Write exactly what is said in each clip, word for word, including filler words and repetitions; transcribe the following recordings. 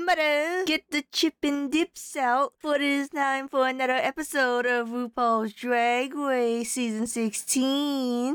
mother, get the chip and dips out, for it is time for another episode of RuPaul's Drag Race Season sixteen.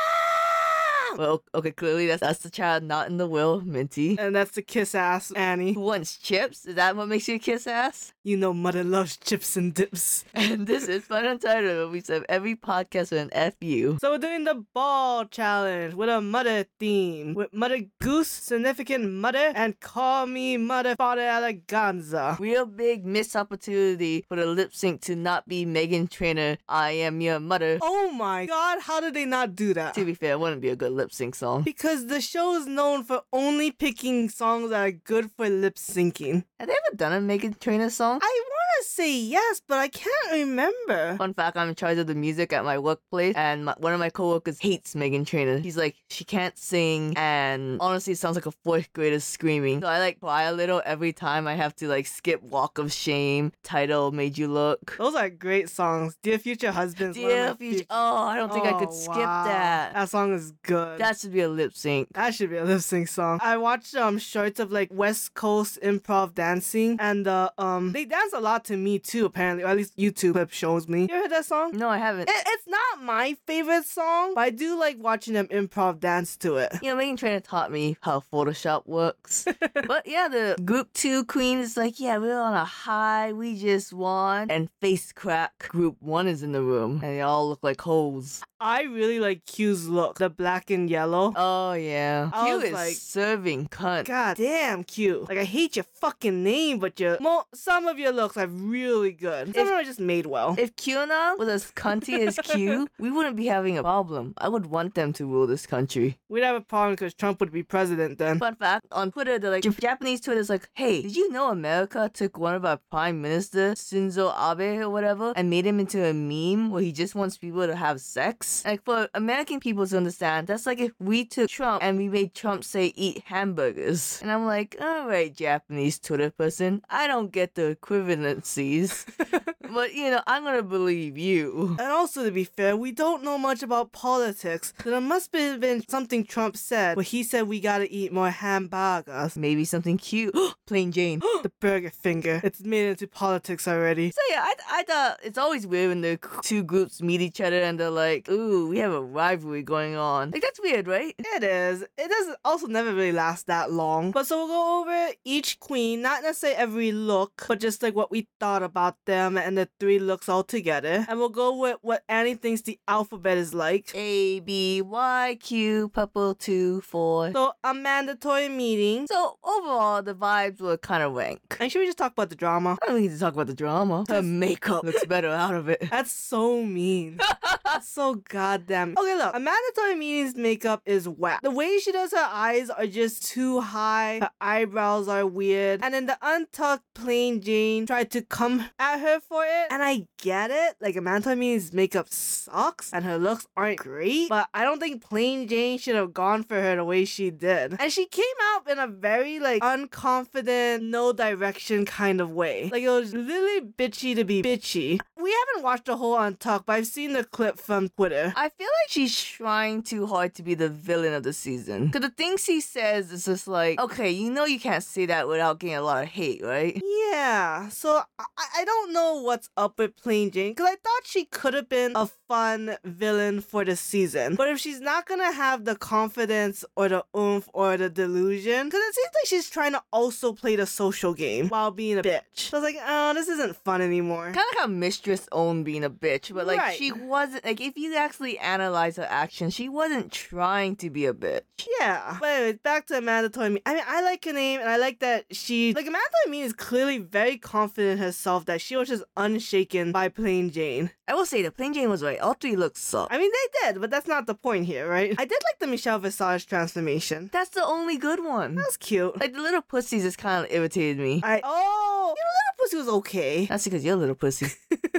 Mom! Well, okay, clearly that's, that's the child not in the will, Minty. And that's the kiss ass, Annie. Who wants chips? Is that what makes you kiss ass? You know mother loves chips and dips. And this is Fun Untitled, where we serve every podcast with an F U. So we're doing the ball challenge with a mother theme. With Mother Goose, Significant Mother, and Call Me Mother Father Eleganza. Real big missed opportunity for the lip sync to not be Meghan Trainor, I Am Your Mother. Oh my god, how did they not do that? To be fair, it wouldn't be a good lip sync song. Because the show is known for only picking songs that are good for lip syncing. Have they ever done a Meghan Trainor song? I want to say yes, but I can't remember. Fun fact, I'm in charge of the music at my workplace, and my, one of my coworkers hates Meghan Trainor. He's like, she can't sing, and honestly, it sounds like a fourth grader screaming. So I like cry a little every time I have to like skip Walk of Shame, Title, Made You Look. Those are great songs. Dear Future Husbands. Dear Future. Oh, I don't think oh, I could skip wow. that. That song is good. That should be a lip sync. That should be a lip sync song. I watched um shorts of like West Coast improv dancing, and uh, um they dance a lot to me too, apparently, or at least YouTube clip shows me. You ever heard that song? No, I haven't. It, it's not my favorite song, but I do like watching them improv dance to it. You know, Meghan Trainor taught me how Photoshop works. But yeah, the group two queen is like, yeah, we're on a high, we just won. And face crack, group one is in the room, and they all look like hoes. I really like Q's look, the black and yellow. Oh yeah, I Q was is like, serving cunt. God damn, Q. Like, I hate your fucking name, but your mo- some of your looks are really good. Some If- of them are just made well. If QAnon was as cunty as Q, we wouldn't be having a problem. I would want them to rule this country. We'd have a problem because Trump would be president then. Fun fact, on Twitter, the like Japanese Twitter is like, hey, did you know America took one of our prime minister, Shinzo Abe or whatever, and made him into a meme where he just wants people to have sex? Like, for American people to understand, that's like if we took Trump and we made Trump say eat hamburgers. And I'm like, alright, Japanese Twitter person, I don't get the equivalencies. But, you know, I'm gonna believe you. And also, to be fair, we don't know much about politics, so there must have been something Trump said where he said we gotta eat more hamburgers. Maybe something cute. Plain Jane. The burger finger. It's made into politics already. So yeah, I, I thought it's always weird when the two groups meet each other and they're like, ooh, we have a rivalry going on. Like, that's weird, right? It is. It doesn't also never really last that long. But so we'll go over each queen, not necessarily every look, but just like what we thought about them and the three looks all together. And we'll go with what Annie thinks the alphabet is like. A, B, Y, Q, purple, two, four. So a mandatory meeting. So overall, the vibes were kind of rank. And should we just talk about the drama? I don't need to talk about the drama. Her makeup looks better out of it. That's so mean. That's so goddamn. Okay, look. A mandatory meeting's makeup is whack. The way she does her eyes are just too high. Her eyebrows are weird. And then the untucked Plain Jane tried to come at her for it. And I get it. Like, a mandatory meeting's makeup sucks. And her looks aren't great. But I don't think Plain Jane should have gone for her the way she did. And she came out in a very, like, unconfident, no direction kind of way. Like, it was literally bitchy to be bitchy. We haven't watched the whole Untucked, but I've seen the clip from Twitter. I feel like she's trying too hard to be the villain of the season. Because the things she says is just like, okay, you know you can't say that without getting a lot of hate, right? Yeah, so I, I don't know what's up with Plain Jane, because I thought she could have been a fun villain for the season. But if she's not gonna have the confidence or the oomph or the delusion, because it seems like she's trying to also play the social game while being a bitch. So I was like, oh, this isn't fun anymore. Kind of like how Mistress owned being a bitch, but like Right. she wasn't, like if you actually analyze her actions, she wasn't trying to be a bitch. Yeah. But anyways, back to Amanda Toymini. I mean, I like her name, and I like that she, like, Amanda Toymini is clearly very confident in herself that she was just unshaken by Plain Jane. I will say the Plain Jane was right. All three looks suck. I mean, they did, but that's not the point here, right? I did like the Michelle Visage transformation. That's the only good one. That was cute. Like the little pussies just kind of irritated me. I oh, you know, Little Pussy was okay. That's because you're a little pussy.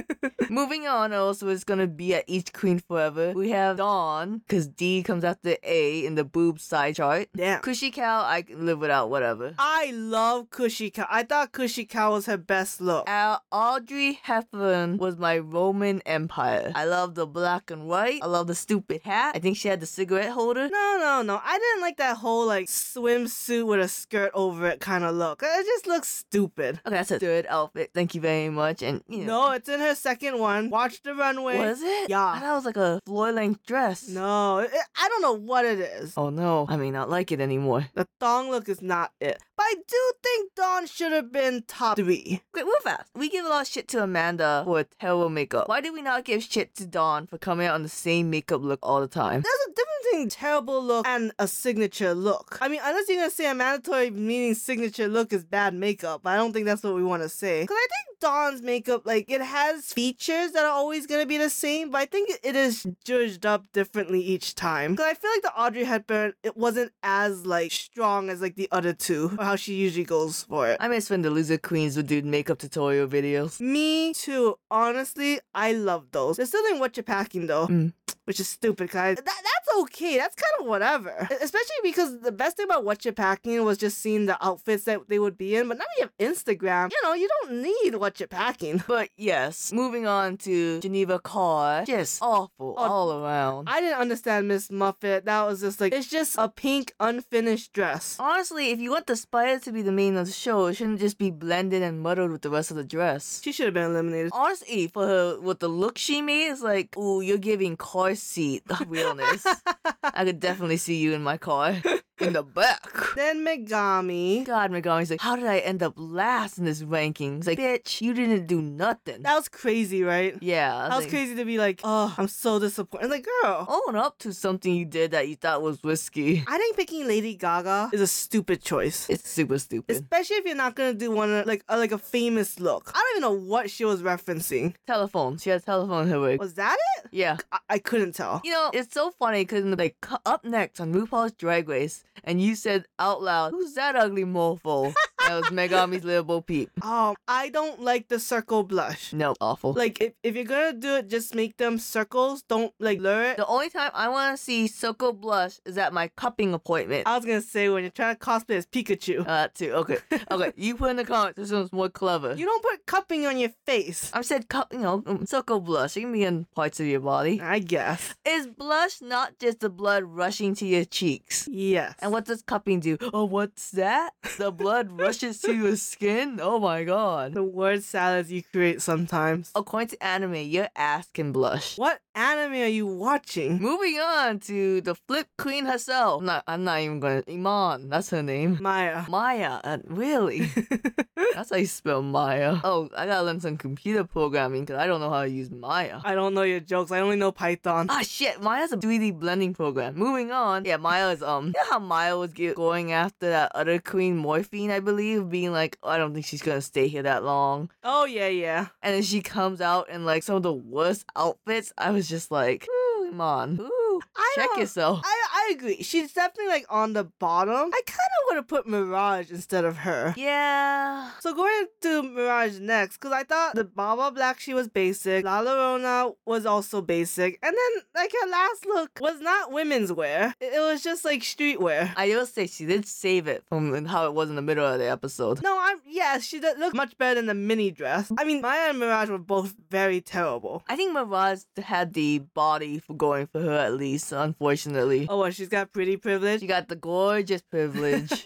Moving on, also, is gonna be at Each Queen Forever. We have Dawn, because D comes after A in the boob side chart. Damn. Cushy Cow, I can live without, whatever. I love Cushy Cow. I thought Cushy Cow was her best look. Uh, Audrey Hepburn was my Roman Empire. I love the black and white. I love the stupid hat. I think she had the cigarette holder. No, no, no. I didn't like that whole like swimsuit with a skirt over it kind of look. It just looks stupid. Okay, that's a third outfit. Thank you very much. And you know, No, it's in her second one. Watch the runway. was it? Yeah. I thought it was like a floor length dress. No, it, I don't know what it is. Oh no, I may not like it anymore. The thong look is not it. But I do think Dawn should have been top three. Wait, we're fast. We give a lot of shit to Amanda for terrible makeup. Why did we not give shit to Dawn for coming out on the same makeup look all the time? There's a difference between terrible look and a signature look. I mean, unless you're gonna say a mandatory meaning signature look is bad makeup, but I don't think that's what we want to say. Because I think Dawn's makeup, like, it has features that are always gonna be the same, but I think it is judged up differently each time. Because I feel like the Audrey Hepburn, it wasn't as, like, strong as, like, the other two, or how she usually goes for it. I miss when the loser queens would do makeup tutorial videos. Me too. Honestly, I love those. They're still doing What You're Packing, though. Mm. Which is stupid, guys. That, that's okay. That's kind of whatever. Especially because the best thing about What You're Packing was just seeing the outfits that they would be in. But now you have Instagram. You know, you don't need What You're Packing. But yes, moving on to Geneva Carr. Just awful Oh, all around. I didn't understand Miss Muffet. That was just like, it's just a pink unfinished dress. Honestly, if you want the spider to be the main of the show, it shouldn't just be blended and muddled with the rest of the dress. She should have been eliminated. Honestly, for her, with the look she made, it's like, ooh, you're giving car seat realness. I could definitely see you in my car. In the back. Then Megami. God, Megami's like, how did I end up last in this ranking? It's like, bitch, you didn't do nothing. That was crazy, right? Yeah. That was like, crazy to be like, oh, I'm so disappointed. Like, girl. Own up to something you did that you thought was risky. I think picking Lady Gaga is a stupid choice. It's super stupid. Especially if you're not gonna do one of, like a, like a famous look. I don't even know what she was referencing. Telephone. She had a telephone in her wig. Was that it? Yeah. I, I couldn't tell. You know, it's so funny because like cu- up next on RuPaul's Drag Race, and you said out loud, "Who's that ugly mofo?" That was Megami's little Bo Peep. Um, I don't like the circle blush. No, awful. Like, if, if you're gonna do it, just make them circles. Don't, like, blur it. The only time I want to see Circle Blush is at my cupping appointment. I was gonna say, when you're trying to cosplay as Pikachu. Uh, that too. Okay. Okay. You put in the comments this one's more clever. You don't put cupping on your face. I said, cup, you know, um, Circle Blush. It can be in parts of your body. I guess. Is blush not just the blood rushing to your cheeks? Yes. And what does cupping do? Oh, what's that? The blood rushes to your skin? Oh my god. The word salads you create sometimes. According to anime, your ass can blush. What anime are you watching? Moving on to the Flip Queen herself. I'm not, I'm not even gonna. Iman, that's her name. Maya. Maya, uh, really? That's how you spell Maya. Oh, I gotta learn some computer programming because I don't know how to use Maya. I don't know your jokes. I only know Python. Ah shit, Maya's a three D blending program. Moving on. Yeah, Maya is um you know how Maya was ge- going after that other queen Morphine, I believe, being like, oh, I don't think she's gonna stay here that long. Oh, yeah, yeah. And then she comes out in like some of the worst outfits. I was just like, ooh, Iman. Ooh, I check don't- yourself. I, I agree. She's definitely like on the bottom. I kind of would have put Mirage instead of her. Yeah. So going to Mirage next, because I thought the Baba Black, she was basic. La Llorona was also basic. And then, like, her last look was not women's wear. It, it was just, like, streetwear. I will say she did save it from how it was in the middle of the episode. No, I'm, yeah, she did look much better than the mini dress. I mean, Maya and Mirage were both very terrible. I think Mirage had the body for going for her at least, unfortunately. Oh, what, she's got pretty privilege? She got the gorgeous privilege.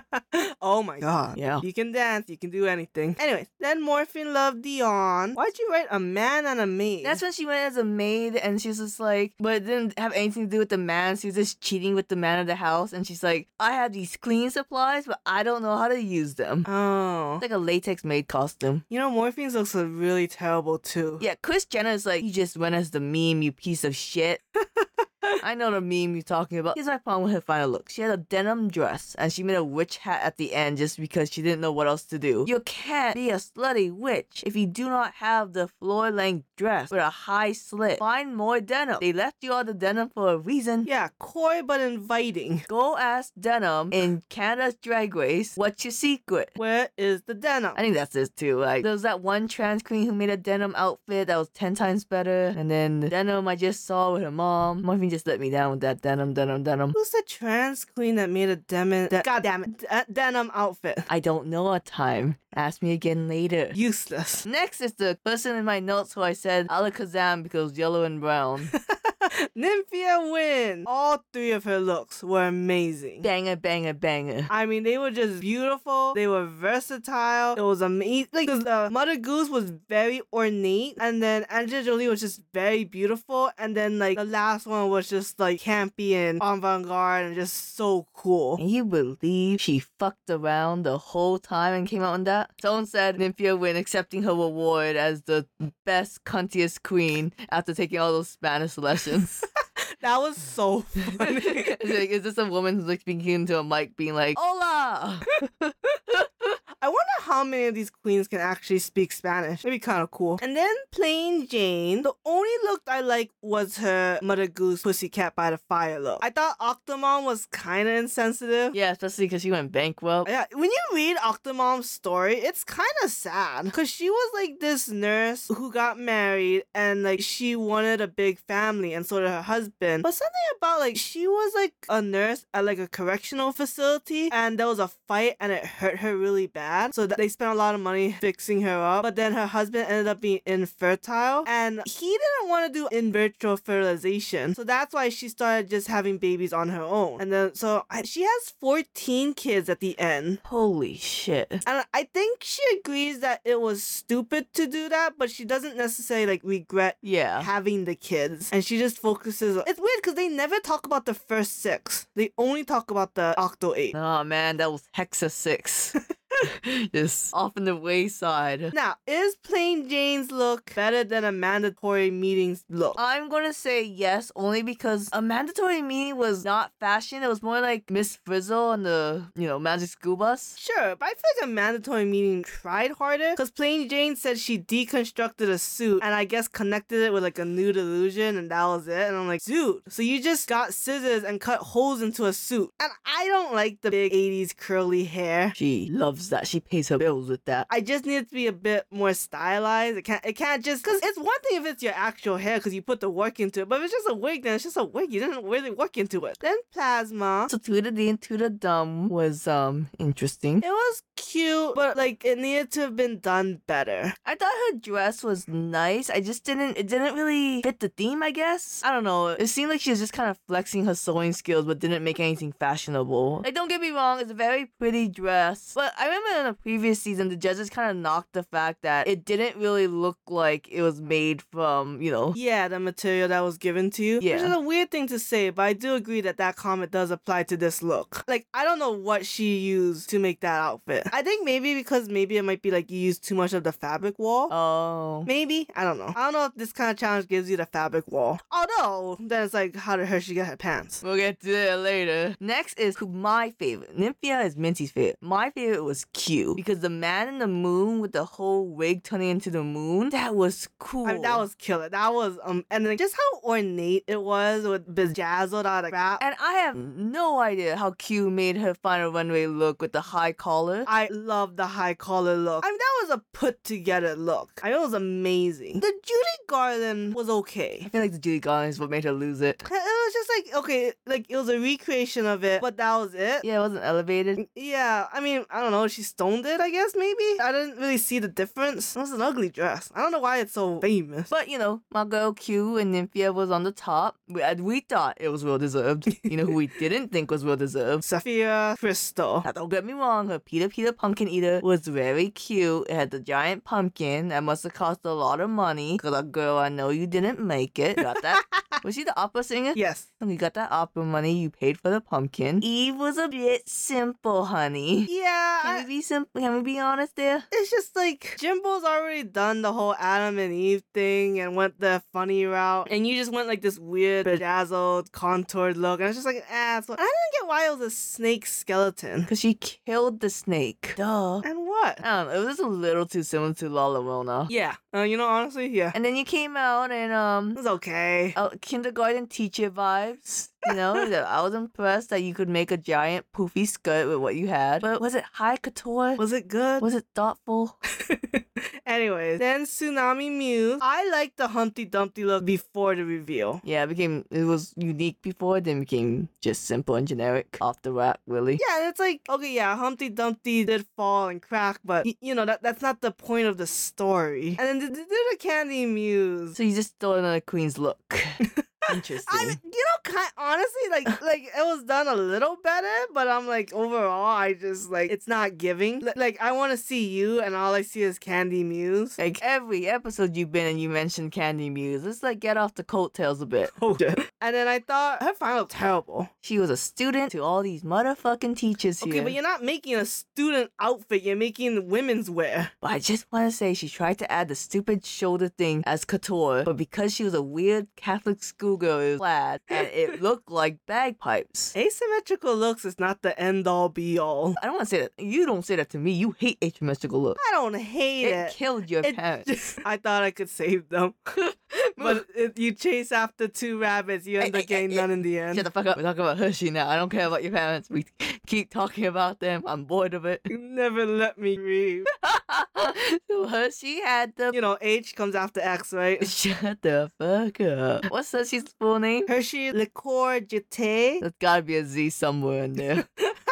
Oh my god. Yeah. You can dance, you can do anything. Anyways, then Morphine loved Dion. Why'd you write a man and a maid? That's when she went as a maid and she was just like, but it didn't have anything to do with the man. She was just cheating with the man of the house. And she's like, I have these cleaning supplies, but I don't know how to use them. Oh. It's like a latex maid costume. You know, Morphine's looks really terrible too. Yeah, Kris Jenner is like, you just went as the meme, you piece of shit. I know the meme you're talking about. Here's my problem with her final look. She had a denim dress, and she made a witch hat at the end just because she didn't know what else to do. You can't be a slutty witch if you do not have the floor-length dress with a high slit. Find more denim. They left you all the denim for a reason. Yeah, coy but inviting. Go ask Denim in Canada's Drag Race, what's your secret? Where is the denim? I think that's it too. Like, there was that one trans queen who made a denim outfit that was ten times better. And then the denim I just saw with her mom. Muffin just let me down with that denim, denim, denim. Who's the trans queen that made a denim, de- God damn it, de- denim outfit? I don't know a time. Ask me again later. Useless. Next is the person in my notes who I said Alakazam because yellow and brown. Nymphia win. All three of her looks were amazing. Banger, banger, banger. I mean, they were just beautiful. They were versatile. It was amazing. Like, 'cause the Mother Goose was very ornate, and then Angelina Jolie was just very beautiful, and then like the last one was just like campy and avant-garde and just so cool. Can you believe she fucked around the whole time and came out on that? Someone said Nymphia win accepting her award as the best cuntiest queen after taking all those Spanish lessons. That was so funny. It's like, is this a woman who's like speaking into a mic being like, Hola! I wonder how many of these queens can actually speak Spanish. That'd be kind of cool. And then Plain Jane, the only look I liked was her Mother Goose Pussycat by the Fire look. I thought Octomom was kind of insensitive. Yeah, especially because she went bankrupt. Yeah, when you read Octomom's story, it's kind of sad. Because she was like this nurse who got married and like she wanted a big family and so did her husband. But something about like she was like a nurse at like a correctional facility and there was a fight and it hurt her really bad. So that they spent a lot of money fixing her up. But then her husband ended up being infertile and he didn't want to do in vitro fertilization. So that's why she started just having babies on her own. And then so I, she has fourteen kids at the end. Holy shit. And I think she agrees that it was stupid to do that, but she doesn't necessarily like regret Yeah. having the kids. And she just focuses. It's weird because they never talk about the first six. They only talk about the Octo eight. Oh man, that was Hexa six. Just off in the wayside. Now, is Plain Jane's look better than a mandatory meetings look? I'm gonna say yes, only because a mandatory meeting was not fashion. It was more like Miss Frizzle on the, you know, Magic School Bus. Sure, but I feel like a mandatory meeting tried harder because Plain Jane said she deconstructed a suit and I guess connected it with like a nude illusion and that was it. And I'm like, dude, so you just got scissors and cut holes into a suit. And I don't like the big eighties curly hair. She loves that. She pays her bills with that. I just need it to be a bit more stylized. It can't, it can't just, because it's one thing if it's your actual hair because you put the work into it, but if it's just a wig, then it's just a wig. You didn't really work into it. Then Plasma. So Tweeter D and Tweeter Dumb was um interesting. It was cute, but like it needed to have been done better. I thought her dress was nice. I just didn't, it didn't really fit the theme, I guess. I don't know. It seemed like she was just kind of flexing her sewing skills, but didn't make anything fashionable. Like, don't get me wrong, it's a very pretty dress. But I remember in a previous season, the judges kind of knocked the fact that it didn't really look like it was made from, you know. Yeah, the material that was given to you. Yeah. Which is a weird thing to say, but I do agree that that comment does apply to this look. Like, I don't know what she used to make that outfit. I think maybe because maybe it might be like you used too much of the fabric wall. Oh. Maybe. I don't know. I don't know if this kind of challenge gives you the fabric wall. Although, then it's like, how did Hershey get her pants? We'll get to that later. Next is who my favorite. Nymphia is Minty's favorite. My favorite was Q because the man in the moon with the whole wig turning into the moon, that was cool. I mean, that was killer. That was, um, and then just how ornate it was with bedazzled out of crap. And I have no idea how Q made her final runway look with the high collar. I love the high collar look. I mean, that was a put together look. I mean, it was amazing. The Judy Garland was okay. I feel like the Judy Garland is what made her lose it. It was just like, okay, like it was a recreation of it, but that was it. Yeah, it wasn't elevated. Yeah, I mean, I don't know, she stoned it, I guess, maybe? I didn't really see the difference. It was an ugly dress. I don't know why it's so famous. But, you know, my girl Q and Nymphia was on the top. We, we thought it was well deserved. You know who we didn't think was well deserved? Sophia Crystal. Now, don't get me wrong, her Peter Peter Pumpkin Eater was very cute. It had the giant pumpkin that must have cost a lot of money because a girl, I know you didn't make it. Got that? Was she the opera singer? Yes. You got that opera money. You paid for the pumpkin. Eve was a bit simple, honey. Yeah. Can I- we be simple? Can we be honest there? It's just like Jimbo's already done the whole Adam and Eve thing and went the funny route, and you just went like this weird, bedazzled, contoured look, and it's just like an ass. And I didn't get why it was a snake skeleton. Because she killed the snake. Duh. And what? I don't know. It was a little too similar to La Llorona. Yeah. Uh, you know, honestly, yeah. And then you came out and um, It was okay. uh, kindergarten teacher vibes. You know, that I was impressed that you could make a giant poofy skirt with what you had. But was it high couture? Was it good? Was it thoughtful? Anyways, then Tsunami Muse. I liked the Humpty Dumpty look before the reveal. Yeah, it became it was unique before, then became just simple and generic off the rack, really. Yeah, and it's like, okay, yeah, Humpty Dumpty did fall and crack, but y- you know that that's not the point of the story. And then they did the Candy Muse. So you just stole another queen's look. Interesting. I mean, you know, kind honestly, like, like it was done a little better, but I'm like, overall, I just like it's not giving. L- like, I want to see you, and all I see is Candy Muse. Like every episode you've been in, you mentioned Candy Muse. Let's like get off the coattails a bit. Oh, and then I thought her final was terrible. She was a student to all these motherfucking teachers here. Okay, but you're not making a student outfit. You're making women's wear. But I just want to say she tried to add the stupid shoulder thing as couture, but because she was a weird Catholic schoolgirl, it was plaid, and it looked like bagpipes. Asymmetrical looks is not the end all be all. I don't want to say that. You don't say that to me. You hate asymmetrical look. I don't hate It it. killed your It parents. just- I thought I could save them. But if you chase after two rabbits, you end Hey, up getting hey, none in the end. Shut the fuck up. We're talking about Hershey now. I don't care about your parents. We keep talking about them. I'm bored of it. You never let me grieve. So Hershey had the... You know, H comes after X, right? Shut the fuck up. What's Hershey's full name? Hershey Liqueur Jetée. There's gotta be a Z somewhere in there.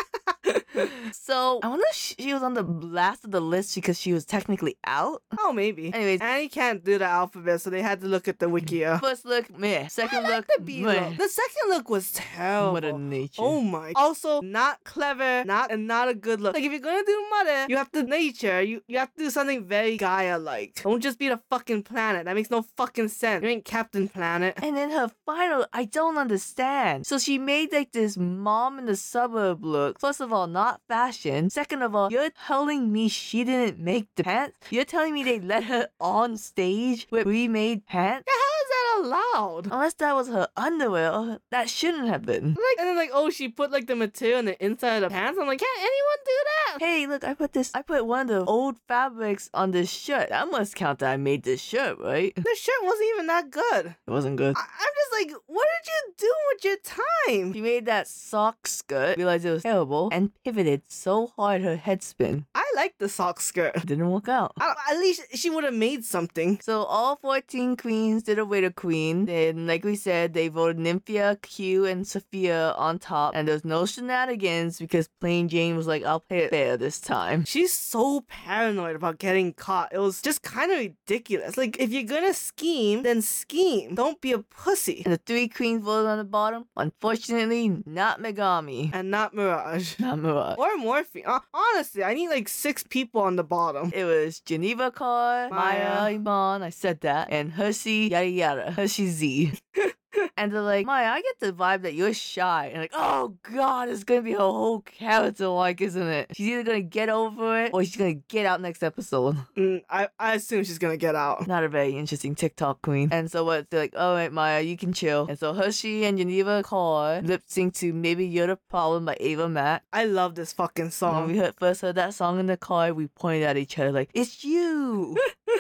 So, I wonder if she was on the last of the list because she was technically out. Oh, maybe. Anyways, Annie can't do the alphabet, so they had to look at the Wikia. first look, meh. Second I look, like the B meh. look. The second look was terrible. Mother Nature. Oh my. Also, not clever, not and not a good look. Like if you're gonna do mother, you have to nature. You you have to do something very Gaia-like. Don't just be the fucking planet. That makes no fucking sense. You ain't Captain Planet. And then her final, I don't understand. So she made like this mom in the suburb look. First of all, not fashion. Second of all, you're telling me she didn't make the pants? You're telling me they let her on stage with pre-made pants? How is that allowed? Unless that was her underwear, or that shouldn't have been. Like and then like oh she put like the material on the inside of the pants. I'm like, can't anyone do that? Hey, look, I put this, I put one of the old fabrics on this shirt. That must count that I made this shirt, right? It The shirt wasn't even that good. wasn't good. I- I'm just like, what did you do with your time? She made that sock skirt, realized it was terrible, and pivoted so hard her head spin. I like the sock skirt. It didn't work out. I, at least she would have made something. So all fourteen queens did away to queen. Then, like we said, they voted Nymphia, Q, and Sophia on top. And there was no shenanigans because Plain Jane was like, I'll play it fair this time. She's so paranoid about getting caught. It was just kind of ridiculous. Like, if you're gonna scheme, then scheme. Don't be a pussy. And the three queens voted on the bottom. Unfortunately, not Megami. And not Mirage. Not Mirage. Or Morphine. Uh, honestly, I need like six people on the bottom. It was Geneva Carr, Maya, Maya. Iman, I said that, and Hershey, yada yada, Hershey Z. And they're like, Maya, I get the vibe that you're shy. And like, oh god, it's gonna be a whole character like, isn't it? She's either gonna get over it or she's gonna get out next episode. Mm, I, I assume she's gonna get out. Not a very interesting TikTok queen. And so what? They're like, all right, Maya, you can chill. And so Hershey and Geneva Carr lip sync to Maybe You're the Problem by Ava Max. I love this fucking When song. we heard, first heard that song in the car, we pointed at each other like, it's you.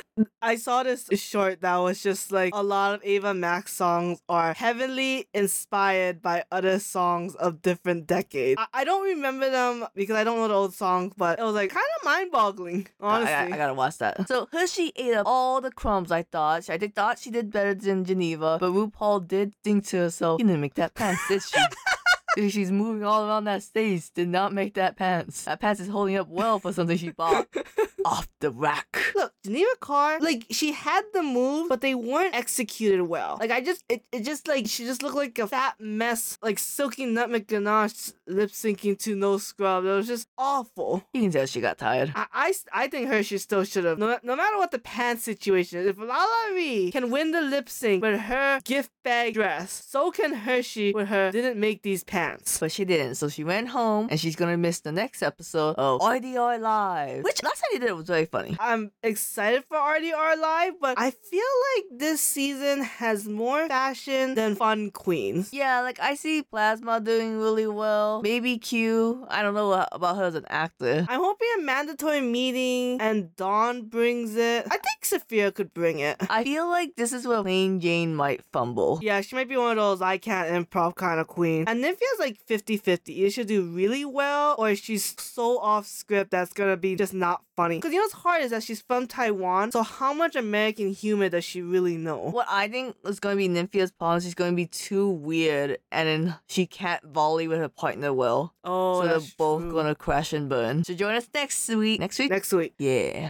I saw this short that was just like a lot of Ava Max songs are heavily inspired by other songs of different decades. I, I don't remember them because I don't know the old songs, but it was like kind of mind boggling, honestly. I, I, I gotta watch that. So Hershey ate up all the crumbs, I thought. I did, thought she did better than Geneva, but RuPaul did think to herself, she didn't make that pants, did she? Dude, she's moving all around that stage. Did not make that pants. That pants is holding up well for something she bought off the rack. Look, Geneva Carr, like, she had the move, but they weren't executed well. Like, I just, it, it just, like, she just looked like a fat mess, like Silky Nutmeg Ganache lip syncing to No Scrub. It was just awful. You can tell she got tired. I, I, I think Hershey still should have. No, no matter what the pants situation is, if Lala Ree can win the lip sync with her gift bag dress, so can Hershey with her didn't make these pants. But she didn't, so she went home and she's gonna miss the next episode of R D R Live, which last time they did it was very funny. I'm excited for R D R Live, but I feel like this season has more fashion than fun queens. Yeah, like I see Plasma doing really well. Maybe Q. I don't know about her as an actor. I'm hoping a mandatory meeting and Dawn brings it. I think Sophia could bring it. I feel like this is where Plain Jane might fumble. Yeah, she might be one of those I can't improv kind of queen. And Nymphia's like fifty-fifty. Either she'll do really well or she's so off script that's gonna be just not funny. Because you know what's hard is that she's from Taiwan, so how much American humor does she really know? What I think is going to be Nymphia's problem is she's going to be too weird and then she can't volley with her partner well. Oh, so they're that's both true. going to crash and burn. So join us next week. Next week? Next week. Yeah.